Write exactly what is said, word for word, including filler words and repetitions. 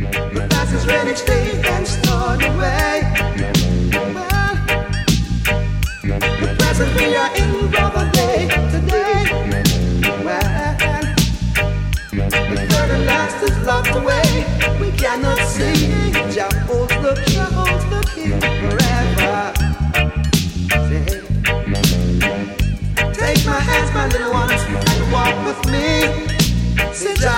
The past is ready, stayed and stored away. Well, the present we are in, brother, day today. Well, the third and last is locked away. We cannot see. Jah holds the key, Jah holds the key forever. Say, take my hands, my little ones, and walk with me. Say, Jah